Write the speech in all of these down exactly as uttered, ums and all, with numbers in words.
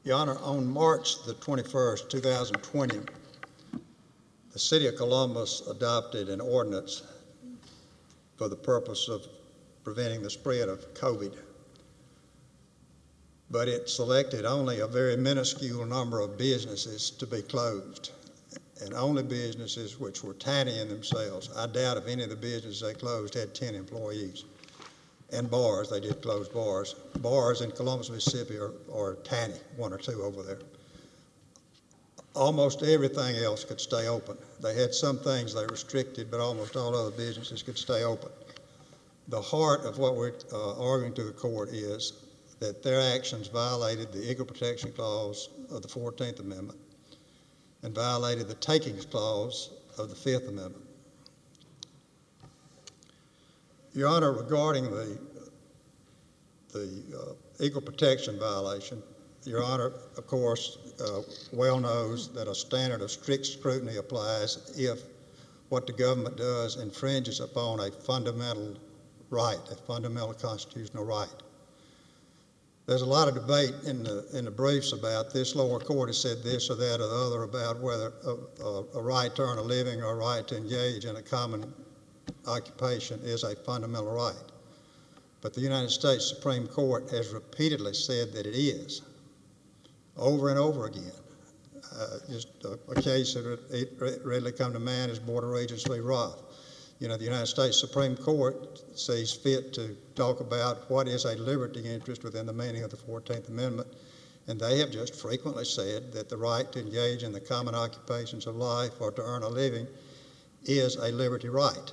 Your Honor, on March the twenty-first, two thousand twenty, the City of Columbus adopted an ordinance for the purpose of preventing the spread of COVID. But it selected only a very minuscule number of businesses to be closed, and only businesses which were tiny in themselves. I doubt if any of the businesses they closed had ten employees. And bars, they did close bars. Bars in Columbus, Mississippi are, are tiny, one or two over there. Almost everything else could stay open. They had some things they restricted, but almost all other businesses could stay open. The heart of what we're uh, arguing to the court is that their actions violated the Equal Protection Clause of the fourteenth Amendment and violated the Takings Clause of the fifth Amendment. Your Honor, regarding the, the uh, equal protection violation, Your Honor, of course, uh, well knows that a standard of strict scrutiny applies if what the government does infringes upon a fundamental right, a fundamental constitutional right. There's a lot of debate in the, in the briefs about this. Lower court has said this or that or the other about whether a, a, a right to earn a living or a right to engage in a common occupation is a fundamental right. But the United States Supreme Court has repeatedly said that it is, over and over again. Uh, just a, a case that readily come to mind is Board of Regents v. Roth. You know, the United States Supreme Court sees fit to talk about what is a liberty interest within the meaning of the fourteenth Amendment, and they have just frequently said that the right to engage in the common occupations of life or to earn a living is a liberty right.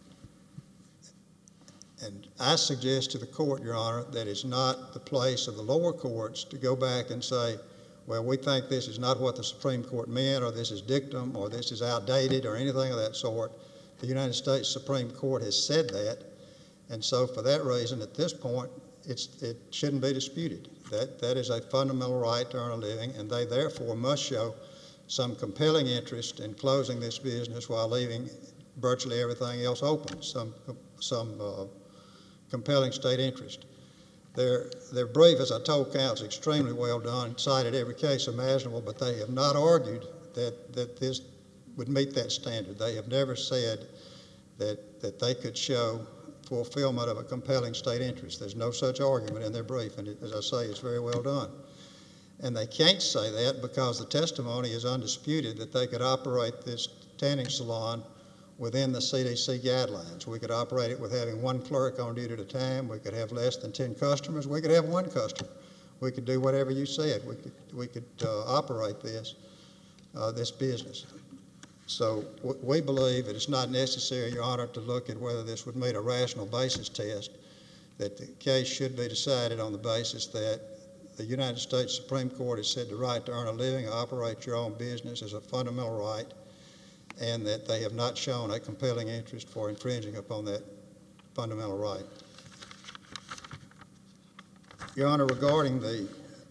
And I suggest to the court, Your Honor, that it's not the place of the lower courts to go back and say, well, we think this is not what the Supreme Court meant, or this is dictum, or this is outdated, or anything of that sort. The United States Supreme Court has said that, and so for that reason, at this point, it's, it shouldn't be disputed. That, that is a fundamental right to earn a living, and they therefore must show some compelling interest in closing this business while leaving virtually everything else open, some, some uh, compelling state interest. Their, their brief, as I told counsel, extremely well done, cited every case imaginable, but they have not argued that, that this would meet that standard. They have never said that, that they could show fulfillment of a compelling state interest. There's no such argument in their brief, and it, as I say, it's very well done. And they can't say that because the testimony is undisputed that they could operate this tanning salon within the C D C guidelines. We could operate it with having one clerk on duty at a time. We could have less than ten customers. We could have one customer. We could do whatever you said. We could, we could uh, operate this, uh, this business. So w we believe that it's not necessary, Your Honor, to look at whether this would meet a rational basis test, that the case should be decided on the basis that the United States Supreme Court has said the right to earn a living or operate your own business is a fundamental right, and that they have not shown a compelling interest for infringing upon that fundamental right. Your Honor, regarding the,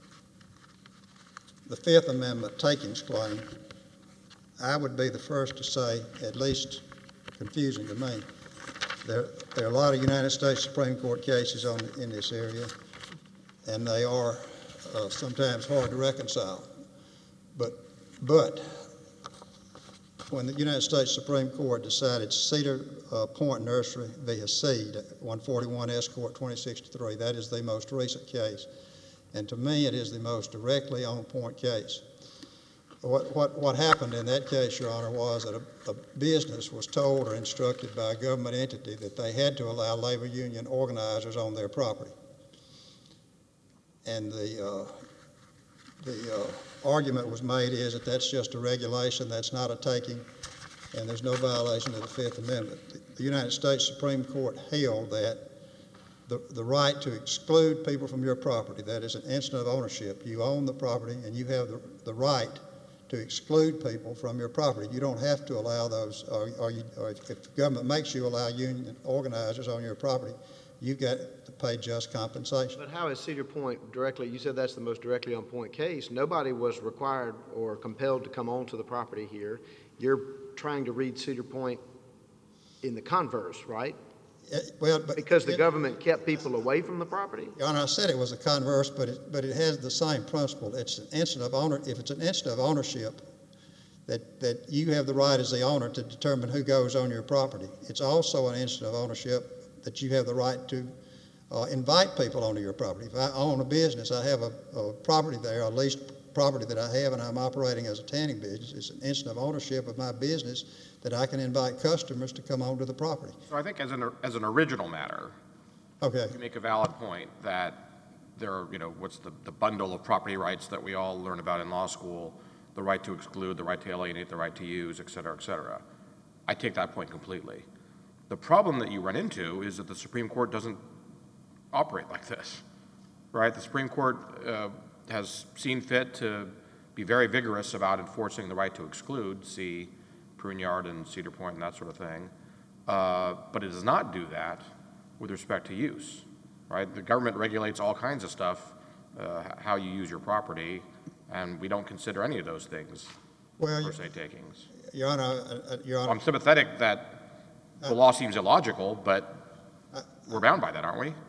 the Fifth Amendment takings claim, I would be the first to say, at least confusing to me, there, there are a lot of United States Supreme Court cases on, in this area, and they are uh, sometimes hard to reconcile. But, but when the United States Supreme Court decided Cedar uh, Point Nursery v. Hasid, one forty-one S. Court twenty sixty-three, that is the most recent case. And to me, it is the most directly on-point case. What, what, what happened in that case, Your Honor, was that a, a business was told or instructed by a government entity that they had to allow labor union organizers on their property. And the, uh, the uh, argument was made is that that's just a regulation, that's not a taking, and there's no violation of the Fifth Amendment. The, the United States Supreme Court held that the, the right to exclude people from your property, that is an instant of ownership. You own the property and you have the, the right to exclude people from your property. You don't have to allow those, or, or, you, or if the government makes you allow union organizers on your property, you get to pay just compensation. But how is Cedar Point directly, you said that's the most directly on point case. Nobody was required or compelled to come onto the property here. You're trying to read Cedar Point in the converse, right? Uh, Well, but. Because the it- government kept people away from the property? Your Honor, I said it was a converse, but it, but it has the same principle. It's an instant of owner, if it's an instant of ownership, that, that you have the right as the owner to determine who goes on your property. It's also an instant of ownership that you have the right to uh, invite people onto your property. If I own a business, I have a, a property there, a leased property that I have, and I'm operating as a tanning business. It's an instant of ownership of my business that I can invite customers to come onto the property. So I think as an, as an original matter, Okay. you make a valid point that there are, you know, what's the, the bundle of property rights that we all learn about in law school, the right to exclude, the right to alienate, the right to use, et cetera, et cetera. I take that point completely. The problem that you run into is that the Supreme Court doesn't operate like this, right? The Supreme Court uh, has seen fit to be very vigorous about enforcing the right to exclude, see Pruneyard and Cedar Point and that sort of thing, uh, but it does not do that with respect to use, right? The government regulates all kinds of stuff, uh, how you use your property, and we don't consider any of those things Well, per se takings. Your Honor, uh, uh, Your Honor. I'm sympathetic that the law seems illogical, but we're bound by that, aren't we?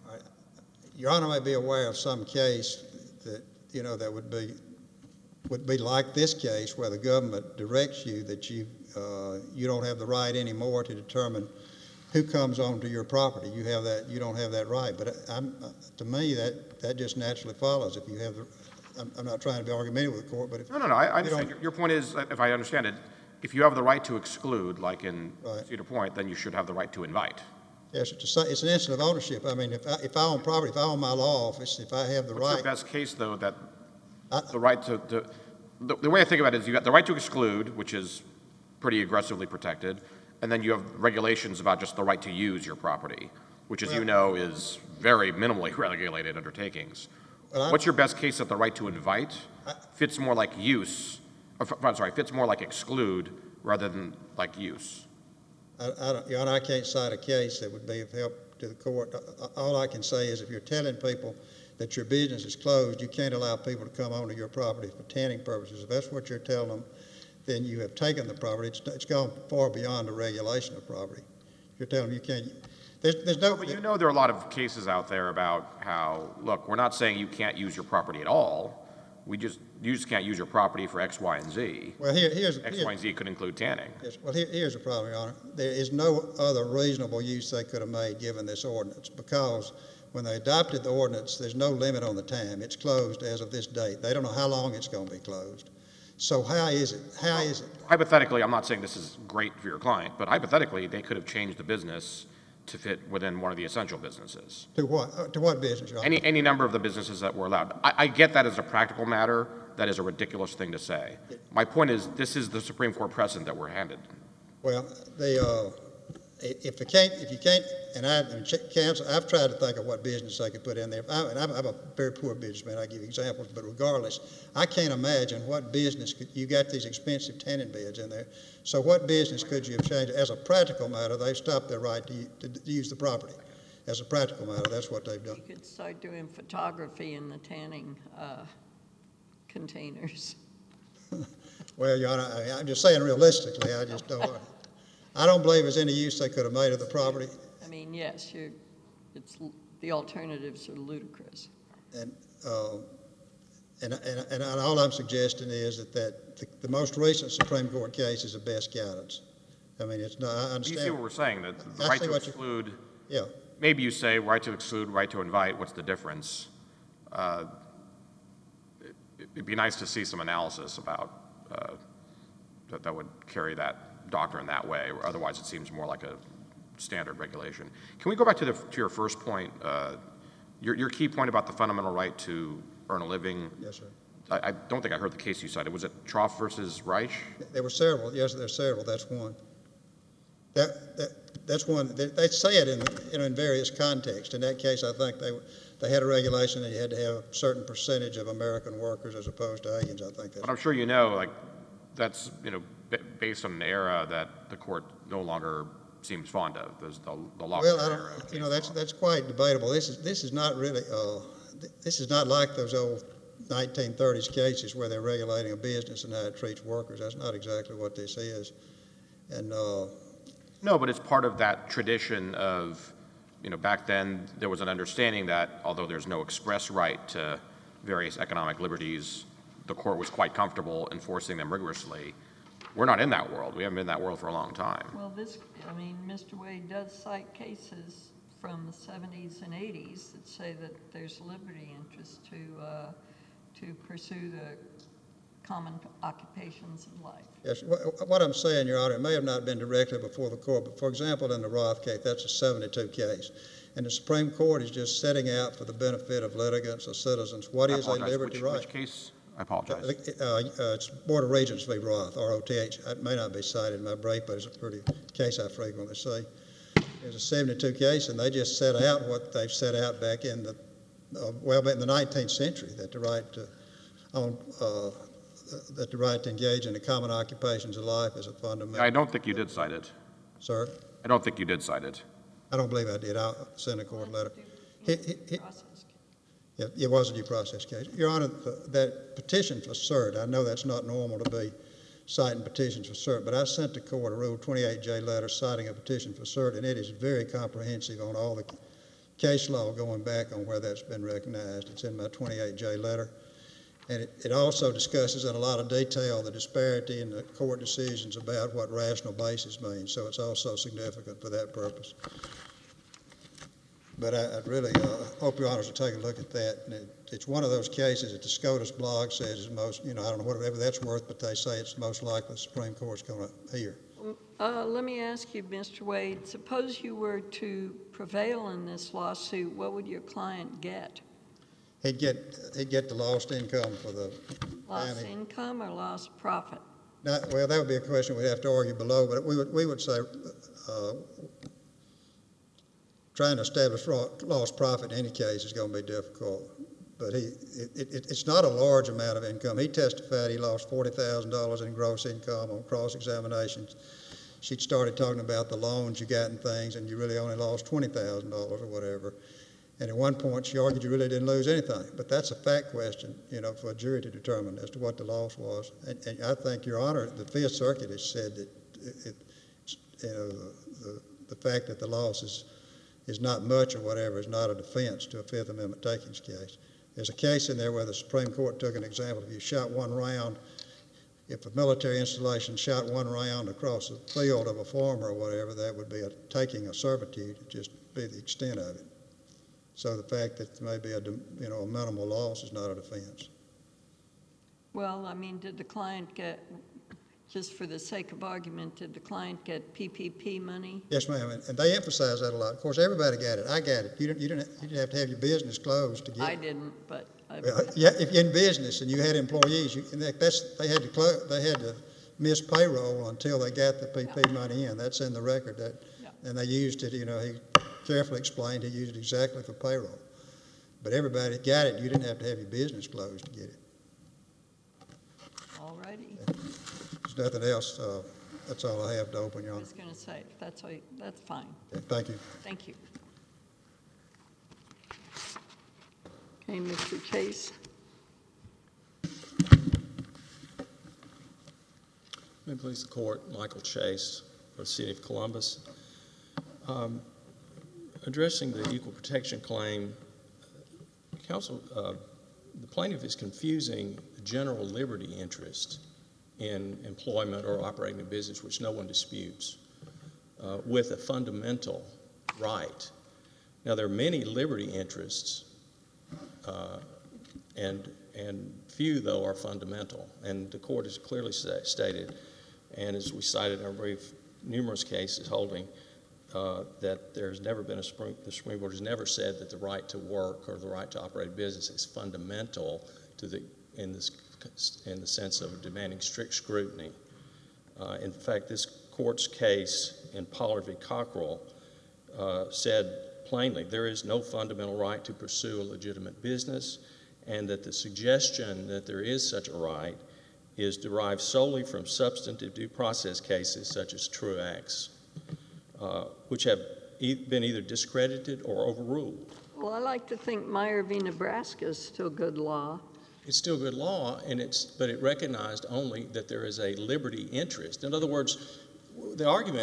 Your Honor may be aware of some case that, you know, that would be, would be like this case where the government directs you that you, uh, you don't have the right anymore to determine who comes onto your property. You have that, you don't have that right. But I'm, uh, to me, that, that just naturally follows. If you have the, I'm, I'm not trying to be argumentative with the court, but if. No, no, no, I, I you understand. don't- Your, your point is, that if I understand it, if you have the right to exclude, like in Right. Cedar Point, then you should have the right to invite. Yes, it's, a, it's an instant of ownership. I mean, if I, if I own property, if I own my law office, if I have the What's right. your best case, though, that I- the right to, to the, the way I think about it is you got the right to exclude, which is pretty aggressively protected, and then you have regulations about just the right to use your property, which, as you Well- know, is very minimally regulated undertakings. Well, I'm- What's your best case that the right to invite fits more like use, or, I'm sorry, fits more like exclude rather than like use? I, I don't, Your Honor, I can't cite a case that would be of help to the court. All I can say is if you're telling people that your business is closed, you can't allow people to come onto your property for tanning purposes. If that's what you're telling them, then you have taken the property. It's, it's gone far beyond the regulation of property. You're telling them you can't. There's, there's no. But you know there are a lot of cases out there about how, look, we're not saying you can't use your property at all. We just, you just can't use your property for X, Y, and Z. Well, here, here's. X, here- Y, and Z could include tanning. Yes, well, here, here's the problem, Your Honor. There is no other reasonable use they could have made given this ordinance, because when they adopted the ordinance, there's no limit on the time. It's closed as of this date. They don't know how long it's going to be closed. So how is it? How is it? Hypothetically, I'm not saying this is great for your client, but hypothetically, they could have changed the business to fit within one of the essential businesses. To what? uh, To what business, Your Honor? Any, any number of the businesses that were allowed. I, I get that as a practical matter. That is a ridiculous thing to say. My point is, this is the Supreme Court precedent that we're handed. Well, the, uh, i- if the can't, if you can't, and I, and ch- counsel, I've tried to think of what business I could put in there. If I, and I'm, I'm a very poor businessman, I give examples, but regardless, I can't imagine what business could, you got these expensive tanning beds in there. So what business could you have changed? As a practical matter, they've stopped their right to, u- to, to use the property. As a practical matter, that's what they've done. You could start doing photography in the tanning uh, containers. Well, Your Honor, I, I'm just saying realistically, I just don't, I don't believe there's any use they could have made of the property. I mean, yes, you're, it's, the alternatives are ludicrous. And, uh, and, and, and all I'm suggesting is that, that the, the most recent Supreme Court case is the best guidance. I mean, it's not, I Do you see understand. what we're saying? That the I right see to what you- exclude, Yeah, maybe you say right to exclude, right to invite, what's the difference? Uh, it- It'd be nice to see some analysis about, uh, that, that would carry that doctrine that way, or otherwise it seems more like a standard regulation. Can we go back to, the, to your first point, uh, your, your key point about the fundamental right to earn a living? yes, sir. I, I don't think I heard the case you cited. Was it Troff versus Reich? There were several, yes, there's several, that's one. That, that, that's one, they, they say it in, you know, in various contexts. In that case, I think they, they had a regulation that you had to have a certain percentage of American workers as opposed to aliens, I think that's. But I'm sure you know, like, that's, you know, b- based on an era that the court no longer seems fond of. There's the, the Lochner Well, I era. don't, you know, that's, that's quite debatable. This is, this is not really, uh, th- this is not like those old nineteen thirties cases where they're regulating a business and how it treats workers. That's not exactly what this is. And, uh, No, but it's part of that tradition of, you know, back then, there was an understanding that although there's no express right to various economic liberties, the court was quite comfortable enforcing them rigorously. We're not in that world. We haven't been in that world for a long time. Well, this, I mean, Mister Wade does cite cases from the seventies and eighties that say that there's liberty interest to, uh, to pursue the common occupations of life. Yes, what, what I'm saying, Your Honor, it may have not been directly before the court, but for example, in the Roth case, that's a seventy-two case. And the Supreme Court is just setting out for the benefit of litigants or citizens what I is a apologize. liberty which, right. Which case? I apologize. Uh, uh, it's Board of Regents v. Roth, R O T H. It may not be cited in my brief, but it's a pretty case I frequently see. It's a seventy-two case, and they just set out what they've set out back in the, uh, well, in the nineteenth century, that the right to own, uh, that the right to engage in the common occupations of life is a fundamental. I don't think you did cite it. Sir? I don't think you did cite it. I don't believe I did. I'll send a court letter. He, he, he, Process. it, it was a due process case. Your Honor, the, that petition for cert, I know that's not normal to be citing petitions for cert, but I sent the court a Rule twenty-eight J letter citing a petition for cert, and it is very comprehensive on all the case law going back on where that's been recognized. It's in my twenty-eight J letter. And it, it also discusses in a lot of detail the disparity in the court decisions about what rational basis means, so it's also significant for that purpose. But I, I'd really uh, hope Your Honors will take a look at that. And it, it's one of those cases that the SCOTUS blog says is most, you know, I don't know whatever that's worth, but they say it's most likely the Supreme Court's going to hear. Uh, let me ask you, Mister Wade, suppose you were to prevail in this lawsuit, what would your client get? He'd get, he'd get the lost income for the Lost family. income or lost profit? Not, well, that would be a question we'd have to argue below, but we would, we would say uh, trying to establish lost profit in any case is going to be difficult. But he, it, it, it's not a large amount of income. He testified he lost forty thousand dollars in gross income on cross-examinations. She'd started talking about the loans you got and things, and you really only lost twenty thousand dollars or whatever. And at one point, she argued you really didn't lose anything. But that's a fact question, you know, for a jury to determine as to what the loss was. And, and I think, Your Honor, the Fifth Circuit has said that, it, it, you know, the, the, the fact that the loss is, is not much or whatever is not a defense to a Fifth Amendment takings case. There's a case in there where the Supreme Court took an example. If you shot one round, if a military installation shot one round across the field of a farmer or whatever, that would be a taking of servitude. It'd just be the extent of it. So the fact that there may be a, you know, a minimal loss is not a defense. Well, I mean, did the client get, just for the sake of argument, did the client get P P P money? Yes, ma'am, and, and they emphasize that a lot. Of course, everybody got it. I got it. You didn't, you didn't, you didn't have to have your business closed to get I it. didn't, but I, Well, yeah, if you're in business and you had employees, you, and that, that's, they had to close, they had to miss payroll until they got the P P P money in. That's in the record. That, yeah. And they used it, you know, he carefully explained he used it exactly for payroll. But everybody got it. You didn't have to have your business closed to get it. all righty. There's nothing else. Uh, that's all I have to open, Your I Honor. was going to say, if that's, all you, that's fine. Yeah, thank you. Thank you. Okay, Mister Chase. May it please the court, Michael Chase for the City of Columbus. Um, addressing the equal protection claim, counsel, uh, the plaintiff is confusing the general liberty interest in employment or operating a business, which no one disputes, uh, with a fundamental right. Now, there are many liberty interests, uh, and and few, though, are fundamental. And the court has clearly sta- stated, and as we cited in our brief, numerous cases holding uh, that there's never been a Supreme, the Supreme Court has never said that the right to work or the right to operate a business is fundamental to the in this in the sense of demanding strict scrutiny. Uh, in fact, this court's case in Pollard v. Cockrell uh, said plainly there is no fundamental right to pursue a legitimate business, and that the suggestion that there is such a right is derived solely from substantive due process cases such as Truax, uh, which have e- been either discredited or overruled. Well, I like to think Meyer v. Nebraska is still good law. It's still good law, and it's but it recognized only that there is a liberty interest. In other words, the argument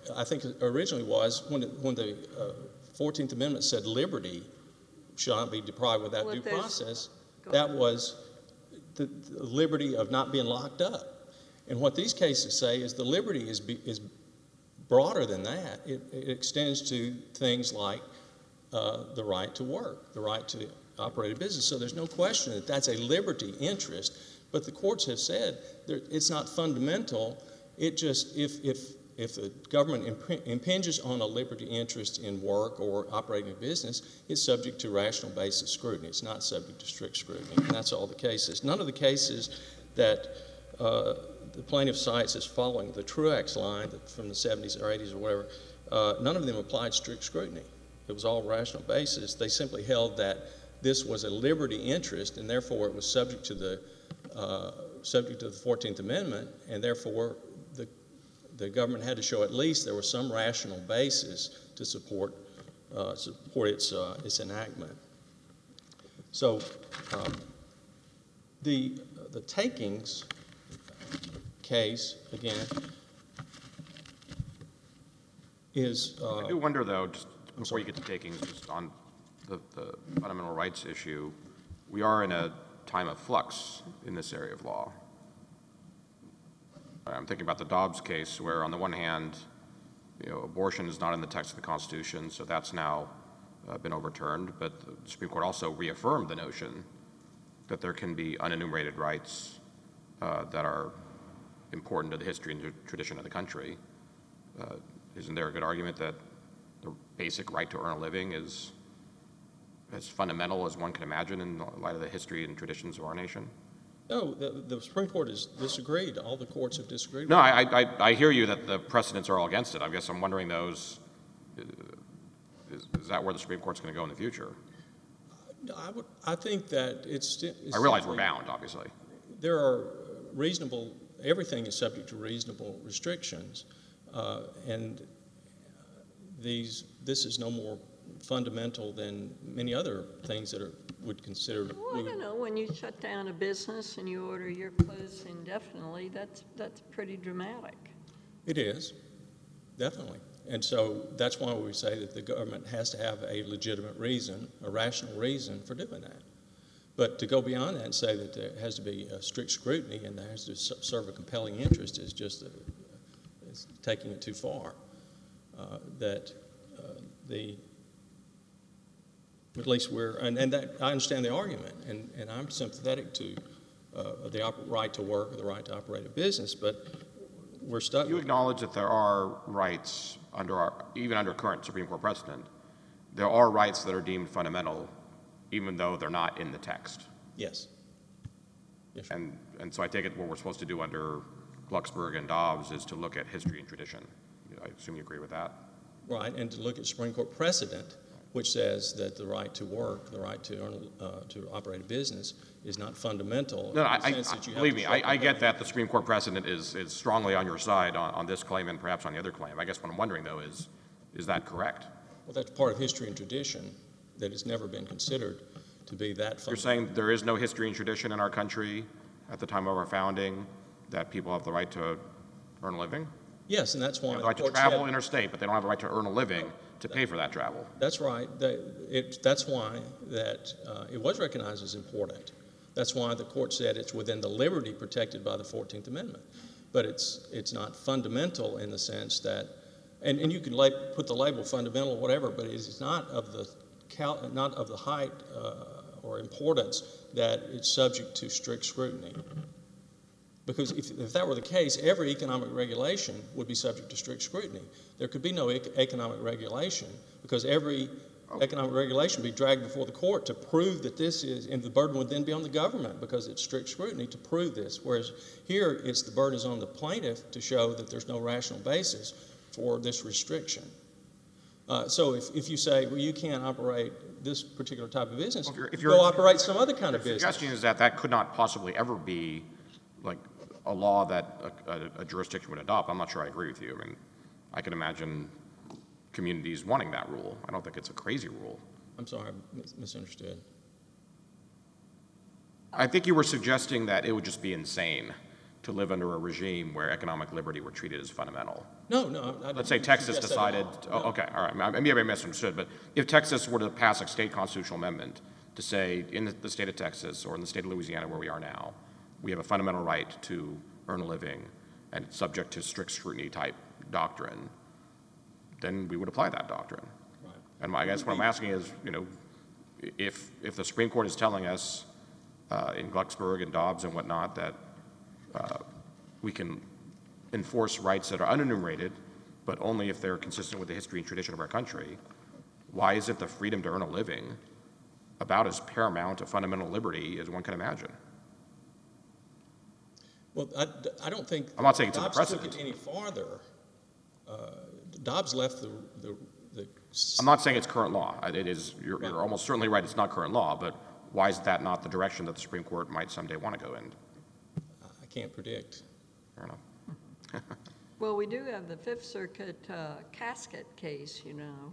I think originally was when, it, when the uh, fourteenth Amendment said liberty shall not be deprived without Well, due there's- process, Go that was the, the liberty of not being locked up. And what these cases say is the liberty is, be, is broader than that. It, it extends to things like uh, the right to work, the right to operate a business. So there's no question that that's a liberty interest. But the courts have said that it's not fundamental. It just, if, if, if the government imp- impinges on a liberty interest in work or operating a business, it's subject to rational basis scrutiny. It's not subject to strict scrutiny. And that's all the cases. None of the cases that uh, the plaintiff cites as following the Truax line from the seventies or eighties or whatever, uh, none of them applied strict scrutiny. It was all rational basis. They simply held that this was a liberty interest, and therefore it was subject to the uh, subject to the fourteenth Amendment, and therefore the the government had to show at least there was some rational basis to support uh, support its uh, its enactment. So um, the the takings case again is. Uh, I do wonder, though, just before you get to takings, just on the, the fundamental rights issue, we are in a time of flux in this area of law. I'm thinking about the Dobbs case, where on the one hand, you know, abortion is not in the text of the Constitution, so that's now uh, been overturned. But the Supreme Court also reaffirmed the notion that there can be unenumerated rights uh, that are important to the history and tradition of the country. Uh, isn't there a good argument that the basic right to earn a living is as fundamental as one can imagine in light of the history and traditions of our nation? No, the, the Supreme Court has disagreed. All the courts have disagreed. No, I, I, I hear you that the precedents are all against it. I guess I'm wondering those, is, is that where the Supreme Court's going to go in the future? I would. I think that it's. it's I realize we're simply, bound, obviously. There are reasonable. Everything is subject to reasonable restrictions, uh, and these. This is no more fundamental than many other things that are would consider. Well, I don't know, when you shut down a business and you order your clothes indefinitely, that's, that's pretty dramatic. It is, definitely. And so that's why we say that the government has to have a legitimate reason, a rational reason for doing that. But to go beyond that and say that there has to be a strict scrutiny and there has to serve a compelling interest is just a, is taking it too far. Uh, that uh, the At least we're, and, and that, I understand the argument, and, and I'm sympathetic to uh, the op- right to work or the right to operate a business, but we're stuck. You acknowledge that there are rights under our, even under current Supreme Court precedent, there are rights that are deemed fundamental, even though they're not in the text. Yes. Yes. And, and so I take it what we're supposed to do under Glucksberg and Dobbs is to look at history and tradition. I assume you agree with that? Right, and to look at Supreme Court precedent, which says that the right to work, the right to earn, uh, to operate a business is not fundamental. No, in I, the I, sense that you have believe to me, show I, I get compelling- that the Supreme Court precedent is, is strongly on your side on, on this claim and perhaps on the other claim. I guess what I'm wondering, though, is, is that correct? Well, that's part of history and tradition that has never been considered to be that fundamental. You're saying there is no history and tradition in our country at the time of our founding that people have the right to earn a living? Yes, and that's why They have the right to courts travel have- interstate, but they don't have the right to earn a living to pay for that travel. That's right. They, it, that's why that uh, it was recognized as important. That's why the court said it's within the liberty protected by the fourteenth Amendment. But it's it's not fundamental in the sense that, and, and you can lab, put the label fundamental or whatever, but it is not of the cal, not of the height uh, or importance that it's subject to strict scrutiny. Because if, if that were the case, every economic regulation would be subject to strict scrutiny. There could be no ec- economic regulation because every economic regulation would be dragged before the court to prove that this is, and the burden would then be on the government because it's strict scrutiny to prove this. Whereas here, it's the burden is on the plaintiff to show that there's no rational basis for this restriction. Uh, so if, if you say, well, you can't operate this particular type of business, Well, if you're- if go you're- operate some other kind of The business. suggestion is that that could not possibly ever be like a law that a, a, a jurisdiction would adopt. I'm not sure I agree with you. I mean, I can imagine communities wanting that rule. I don't think it's a crazy rule. I'm sorry, I mis- misunderstood. I think you were suggesting that it would just be insane to live under a regime where economic liberty were treated as fundamental. No, no. I- I Let's say didn't Texas suggest that at decided, all. oh, okay, all right, maybe I misunderstood, but if Texas were to pass a state constitutional amendment to say in the state of Texas or in the state of Louisiana where we are now, we have a fundamental right to earn a living and it's subject to strict scrutiny type doctrine, then we would apply that doctrine. Right. And my, I guess what I'm asking is, you know, if, if the Supreme Court is telling us uh, in Glucksberg and Dobbs and whatnot that uh, we can enforce rights that are unenumerated, but only if they're consistent with the history and tradition of our country, why isn't the freedom to earn a living about as paramount a fundamental liberty as one can imagine? Well, I, I don't think. I'm not saying it's in the Dobbs took precedent. it any farther. Uh, Dobbs left the, the, the. I'm not saying it's current law. It is, you're, you're almost certainly right, it's not current law, but why is that not the direction that the Supreme Court might someday want to go in? I can't predict. Fair enough. Well, we do have the Fifth Circuit uh, casket case, you know,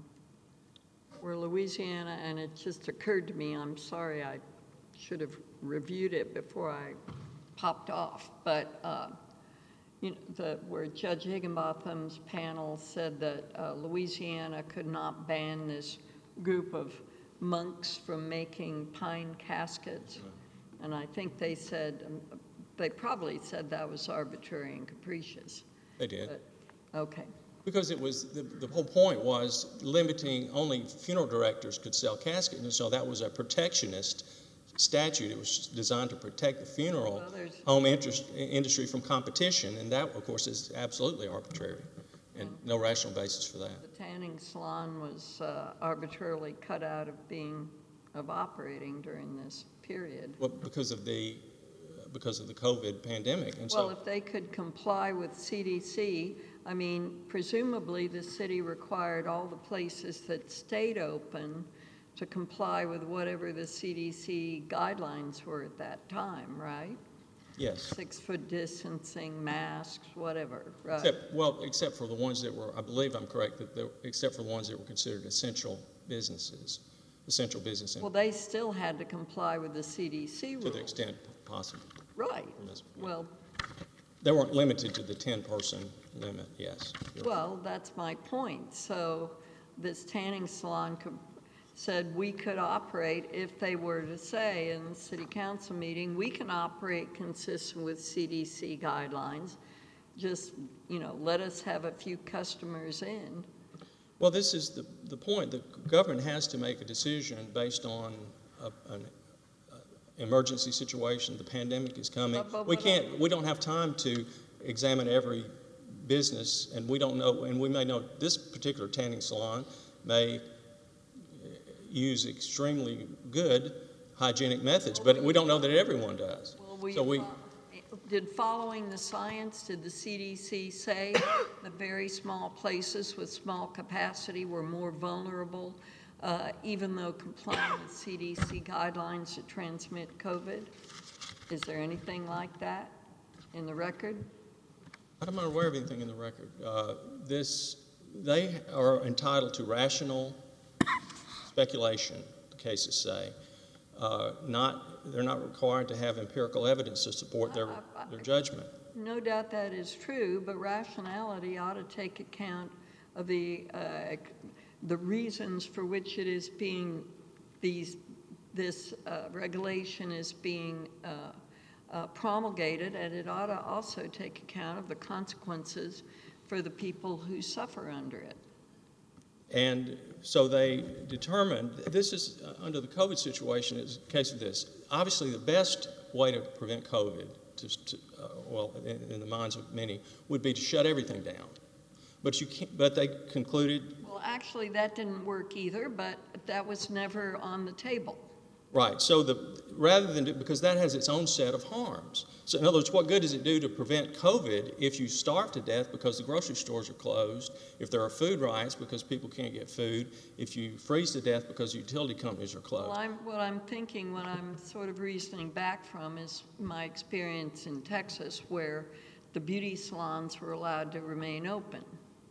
where Louisiana, and it just occurred to me, I'm sorry, I should have reviewed it before I popped off, but uh, you know, the, where Judge Higginbotham's panel said that uh, Louisiana could not ban this group of monks from making pine caskets, and I think they said, um, they probably said that was arbitrary and capricious. They did. But, okay. Because it was, the, the whole point was limiting, only funeral directors could sell caskets, and so that was a protectionist statute. It was designed to protect the funeral Well, there's- home interest, industry from competition, and that, of course, is absolutely arbitrary, and no rational basis for that. The tanning salon was uh, arbitrarily cut out of being, of operating during this period. Well, because of the, because of the COVID pandemic, and Well, so, if they could comply with C D C, I mean, presumably the city required all the places that stayed open to comply with whatever the C D C guidelines were at that time, right? yes. Six-foot distancing, masks, whatever, right? Except, well, except for the ones that were, I believe I'm correct, that there, except for the ones that were considered essential businesses, essential business, Well, they still had to comply with the C D C rules. to the extent possible. Right. Yes. Well, They weren't limited to the ten-person limit, yes. well, that's my point. So this tanning salon co- said we could operate if they were to say in the city council meeting, we can operate consistent with C D C guidelines. Just, you know, let us have a few customers in. Well, this is the, the point. The government has to make a decision based on a, an uh, emergency situation. The pandemic is coming. But- but We what can't, we don't have time to examine every business, and we don't know, and we may know this particular tanning salon may use extremely good hygienic methods, but we don't know that everyone does. Well, we, So we, fo- did following the science, did the C D C say that very small places with small capacity were more vulnerable, uh, even though complying with C D C guidelines to transmit COVID? Is there anything like that in the record? I'm not aware of anything in the record. Uh, This, they are entitled to rational speculation, the cases say. Uh, Not, they're not required to have empirical evidence to support their, their judgment. No doubt that is true, but rationality ought to take account of the, uh, the reasons for which it is being, these, this uh, regulation is being uh, uh, promulgated, and it ought to also take account of the consequences for the people who suffer under it. And so they determined, this is, uh, under the COVID situation, is a case of this. Obviously, the best way to prevent COVID, to, to, uh, well, in, in the minds of many, would be to shut everything down. But you can't, but they concluded, Well, actually, that didn't work either, but that was never on the table. right, so the, rather than, do, because that has its own set of harms. So in other words, what good does it do to prevent COVID if you starve to death because the grocery stores are closed, if there are food riots because people can't get food, if you freeze to death because utility companies are closed? Well, I'm, what I'm thinking, what I'm sort of reasoning back from is my experience in Texas where the beauty salons were allowed to remain open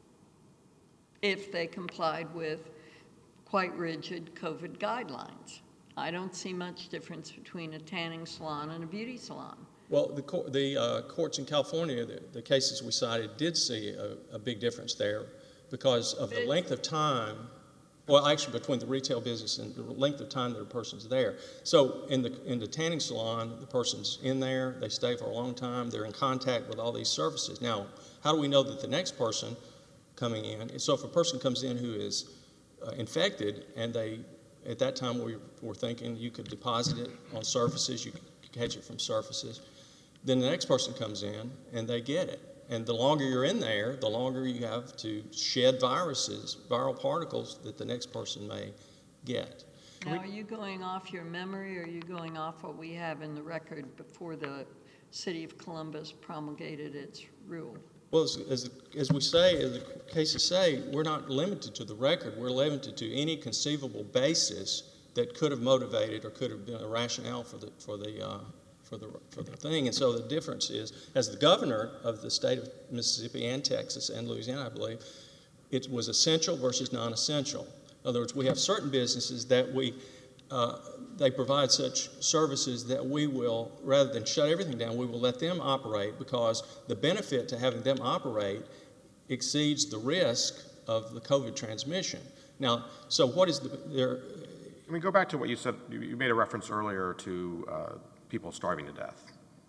if they complied with quite rigid COVID guidelines. I don't see much difference between a tanning salon and a beauty salon. Well, the, cour- the uh, courts in California, the, the cases we cited, did see a, a big difference there because of the length of time, well, actually between the retail business and the length of time that a person's there. So in the, in the tanning salon, the person's in there, they stay for a long time, they're in contact with all these services. Now, how do we know that the next person coming in, so if a person comes in who is uh, infected and they, at that time we were thinking you could deposit it on surfaces, you could catch it from surfaces. Then the next person comes in and they get it. And the longer you're in there, the longer you have to shed viruses, viral particles that the next person may get. Now, are you going off your memory, or are you going off what we have in the record before the City of Columbus promulgated its rule? Well, as, as, as we say, as the cases say, we're not limited to the record. We're limited to any conceivable basis that could have motivated or could have been a rationale for the, for the, uh, for the, for the thing. And so the difference is, as the governor of the state of Mississippi and Texas and Louisiana, I believe, it was essential versus non-essential. In other words, we have certain businesses that we, uh, they provide such services that we will, rather than shut everything down, we will let them operate because the benefit to having them operate exceeds the risk of the COVID transmission. Now, so what is the, there? Can we go back to what you said? You, you made a reference earlier to uh, people starving to death.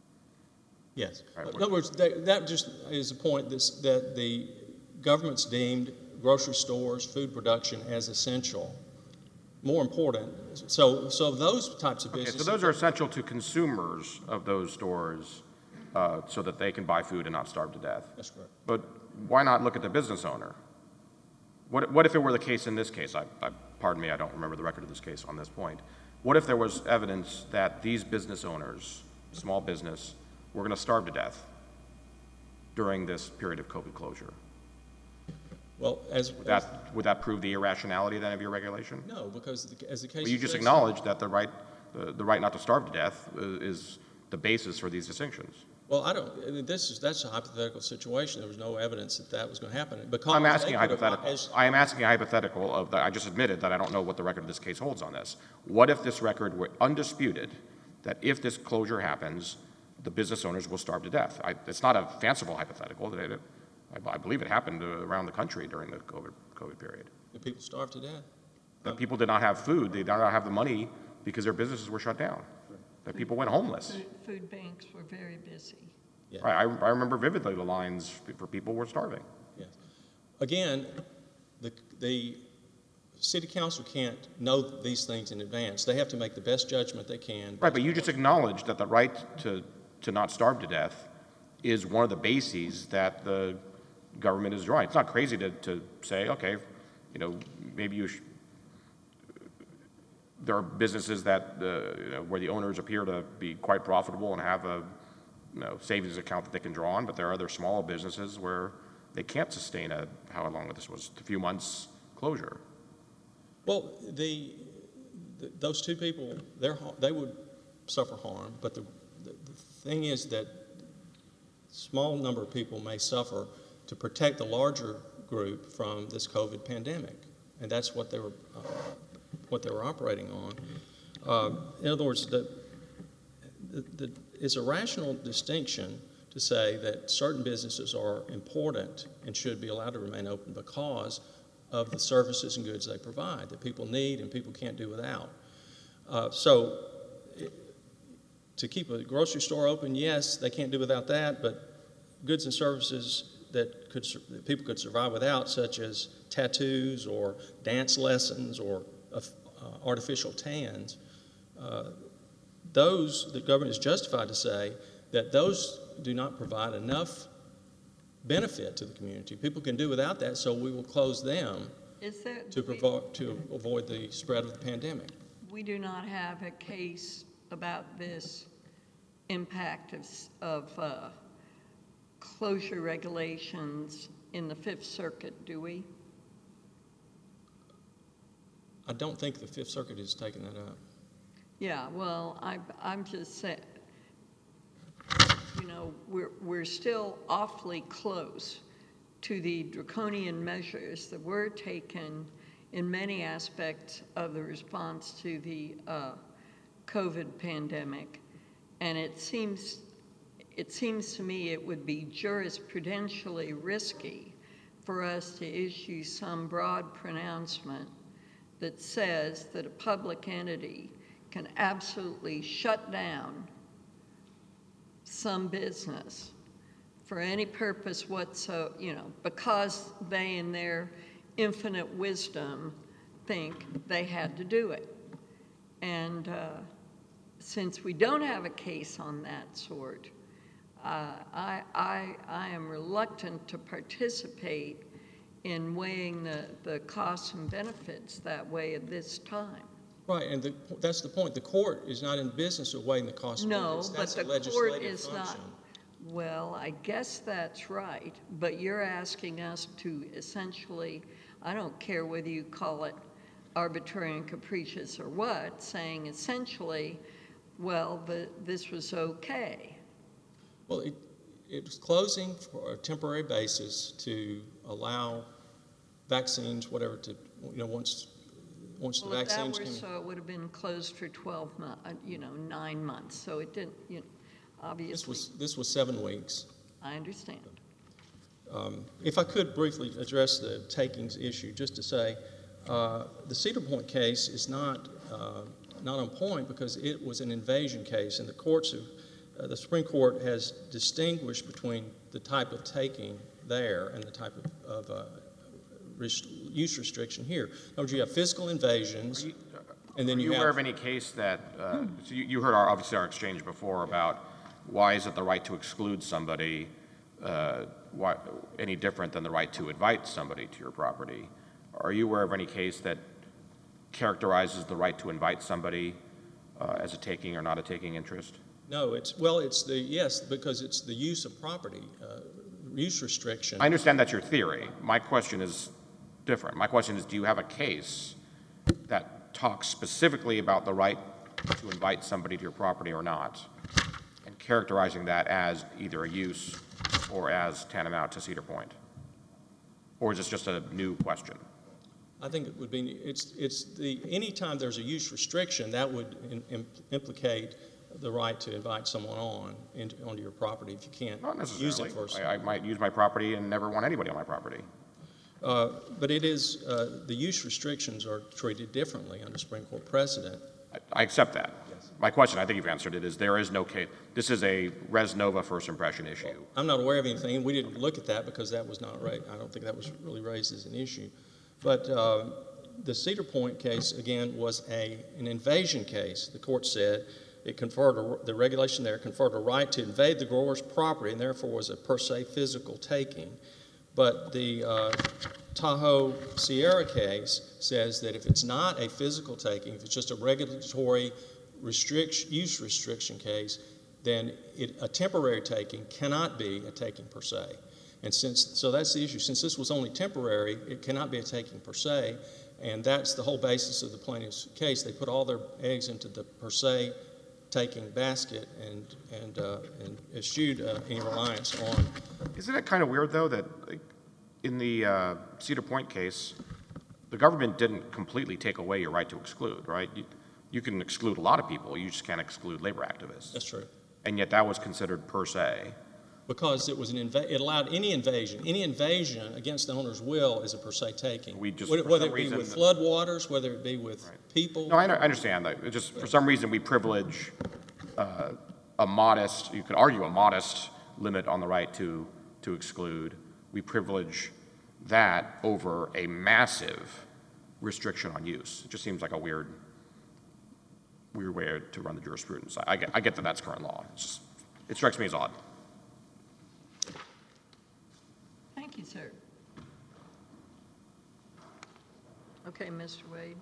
Yes. Right. In other words, that, that just is a point that's, that the government's deemed grocery stores, food production as essential, more important. So, so those types of businesses. Okay, so those are essential to consumers of those stores uh, so that they can buy food and not starve to death. That's correct. But why not look at the business owner? What, what if it were the case in this case? I, I, pardon me, I don't remember the record of this case on this point. What if there was evidence that these business owners, small business, were going to starve to death during this period of COVID closure? Well, as, Would that, would that prove the irrationality then of your regulation? no, because the, as the case Well, you just says- acknowledged that the right, the, the right not to starve to death is the basis for these distinctions. Well, I don't. This is that's a hypothetical situation. There was no evidence that that was going to happen. Because I'm they asking a could have- hypothetical. as- I am asking a hypothetical of the, I just admitted that I don't know what the record of this case holds on this. What if this record were undisputed, that if this closure happens, the business owners will starve to death? I, it's not a fanciful hypothetical. That it, I, I believe it happened around the country during the COVID, COVID period. The people starved to death. That people did not have food. They did not have the money because their businesses were shut down. That people went homeless. Food, food banks were very busy. Yeah. Right, I, I remember vividly the lines for people were starving. Yes. Again, the the city council can't know these things in advance. They have to make the best judgment they can. Right, but you just acknowledged that the right to, to not starve to death is one of the bases that the government is drawing. It's not crazy to, to say, okay, you know, maybe you sh- there are businesses that, uh, you know, where the owners appear to be quite profitable and have a, you know, savings account that they can draw on, but there are other small businesses where they can't sustain a, how long this was, a few months closure. Well, the, the those two people, they're, they would suffer harm, but the, the, the thing is that small number of people may suffer to protect the larger group from this COVID pandemic, and that's what they were uh, what they were operating on. Uh, in other words, the, the, the, it's a rational distinction to say that certain businesses are important and should be allowed to remain open because of the services and goods they provide that people need and people can't do without. Uh, so it, to keep a grocery store open, yes, they can't do without that, but goods and services that, could, that people could survive without, such as tattoos or dance lessons or uh, uh, artificial tans, uh, those, the government is justified to say that those do not provide enough benefit to the community. People can do without that, so we will close them Is there, to, provo- to avoid the spread of the pandemic. we do not have a case about this impact of, s- of uh, closure regulations in the Fifth Circuit, do we? I don't think the Fifth Circuit has taken that up. Yeah, well, I, I'm just saying, you know, we're, we're still awfully close to the draconian measures that were taken in many aspects of the response to the uh, COVID pandemic. And it seems it seems to me it would be jurisprudentially risky for us to issue some broad pronouncement that says that a public entity can absolutely shut down some business for any purpose whatsoever, you know, because they in their infinite wisdom think they had to do it. And uh, since we don't have a case on that sort, uh, I, I, I am reluctant to participate in weighing the, the costs and benefits that way at this time. Right, and the, that's the point. The court is not in business of weighing the cost of No, benefits. but That's a the court legislative is function. not. Well, I guess that's right, but you're asking us to essentially, I don't care whether you call it arbitrary and capricious or what, saying essentially, well, the, this was okay. Well, it, it was closing for a temporary basis to allow vaccines, whatever, to, you know, once, once the Well, if that vaccines were came. so, it would have been closed for twelve months, you know, nine months, so it didn't, you know, This obviously, was, this was seven weeks. I understand. Um, if I could briefly address the takings issue, just to say, uh, the Cedar Point case is not, uh, not on point because it was an invasion case, and the courts have, uh, the Supreme Court has distinguished between the type of taking there and the type of, of uh, rest- use restriction here. In other words, you have physical invasions, and then Are you, you have... aware of any case that, uh, so you, you heard our, obviously our exchange before about why is it the right to exclude somebody uh, why, any different than the right to invite somebody to your property? Are you aware of any case that characterizes the right to invite somebody uh, as a taking or not a taking interest? No, it's, well, it's the, yes, because it's the use of property, uh, use restriction. I understand that's your theory. My question is different. My question is, do you have a case that talks specifically about the right to invite somebody to your property or not, and characterizing that as either a use or as tantamount to Cedar Point? Or is this just a new question? I think it would be, it's, it's the, anytime there's a use restriction, that would in, im, implicate the right to invite someone on into, onto your property if you can't Not use necessarily. it for. I, I might use my property and never want anybody on my property. Uh, but it is, uh, the use restrictions are treated differently under Supreme Court precedent. I, I accept that. Yes. My question, I think you've answered it, is there is no case. This is a res nova first impression issue. I'm not aware of anything, and we didn't look at that because that was not right. I don't think that was really raised as an issue. But uh, the Cedar Point case, again, was a, an invasion case. The court said it conferred, a, the regulation there conferred a right to invade the grower's property and therefore was a per se physical taking. But the uh, Tahoe Sierra case says that if it's not a physical taking, if it's just a regulatory restriction, use restriction case, then it, a temporary taking cannot be a taking per se. And since, so that's the issue. Since this was only temporary, it cannot be a taking per se, and that's the whole basis of the plaintiff's case. They put all their eggs into the per se taking basket and and uh, and eschewed uh, any reliance on. Isn't it kind of weird, though, that like, in the uh, Cedar Point case, the government didn't completely take away your right to exclude, right? You, you can exclude a lot of people. You just can't exclude labor activists. That's true. And yet that was considered per se. Because it was an inva- it allowed any invasion, any invasion against the owner's will is a per se taking. We just, whether, for whether some it be reason- with floodwaters, whether it be with Right. people. No, I, I understand that. It just, for some reason, we privilege uh, a modest, you could argue a modest limit on the right to, to exclude. We privilege that over a massive restriction on use. It just seems like a weird, weird way to run the jurisprudence. I, I get, I get that that's current law. It's just, it strikes me as odd. Thank you, sir. Okay, Mister Wade.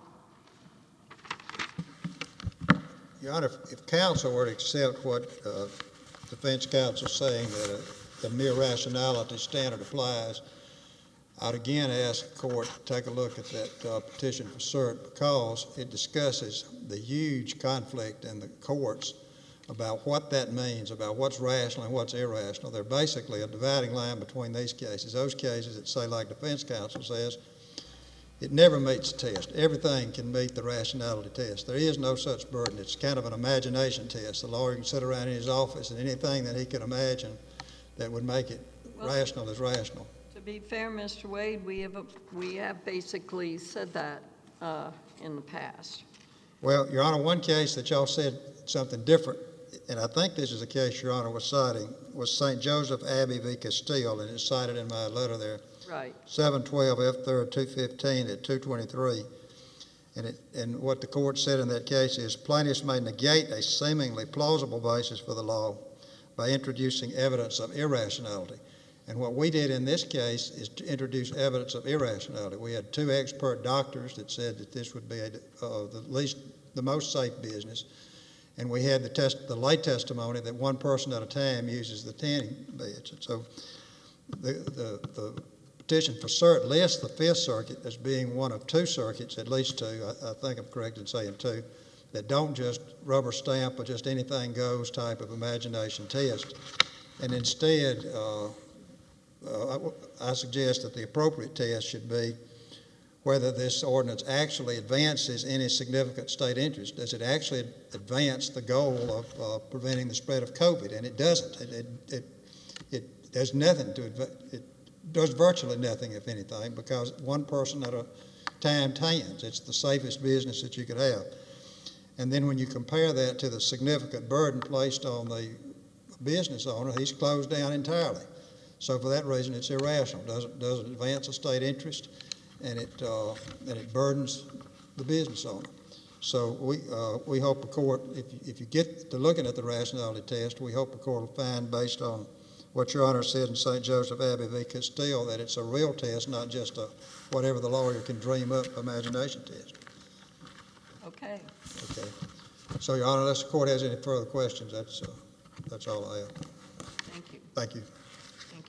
Your Honor, if, if counsel were to accept what uh, defense counsel is saying, that a, the mere rationality standard applies, I'd again ask the court to take a look at that uh, petition for cert because it discusses the huge conflict in the courts about what that means, about what's rational and what's irrational. They're basically a dividing line between these cases. Those cases that say, like defense counsel says, it never meets the test. Everything can meet the rationality test. There is no such burden. It's kind of an imagination test. The lawyer can sit around in his office and anything that he can imagine that would make it Well, rational is rational. To be fair, Mister Wade, we have, a- we have basically said that uh, in the past. Well, Your Honor, one case that y'all said something different, and I think this is a case Your Honor was citing, was Saint Joseph Abbey v. Castile, and it's cited in my letter there. Right. seven twelve F third two fifteen at two twenty-three. And it, and what the court said in that case is plaintiffs may negate a seemingly plausible basis for the law by introducing evidence of irrationality. And what we did in this case is to introduce evidence of irrationality. We had two expert doctors that said that this would be a, uh, the least, the most safe business. And we had the test, the lay testimony that one person at a time uses the tanning beds. And so the, the, the petition for cert lists the Fifth Circuit as being one of two circuits, at least two, I, I think I'm correct in saying two, that don't just rubber stamp or just anything goes type of imagination test. And instead, uh, uh, I, I suggest that the appropriate test should be whether this ordinance actually advances any significant state interest. Does it actually advance the goal of uh, preventing the spread of COVID? And it doesn't. It, it, it, it does nothing to adv- it does virtually nothing, if anything, because one person at a time tans. It's the safest business that you could have. And then when you compare that to the significant burden placed on the business owner, he's closed down entirely. So for that reason, it's irrational. Doesn't doesn't advance a state interest, and it uh, and it burdens the business owner. So we uh, we hope the court, if you, if you get to looking at the rationality test, we hope the court will find, based on what Your Honor said in Saint Joseph Abbey v. Castile, that it's a real test, not just a whatever the lawyer can dream up imagination test. Okay. Okay. So, Your Honor, unless the court has any further questions, that's uh, that's all I have. Thank you. Thank you. Thank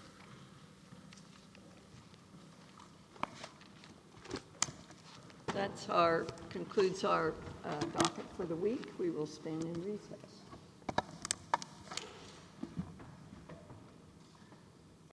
you. That's our, concludes our uh, docket for the week. We will stand in recess.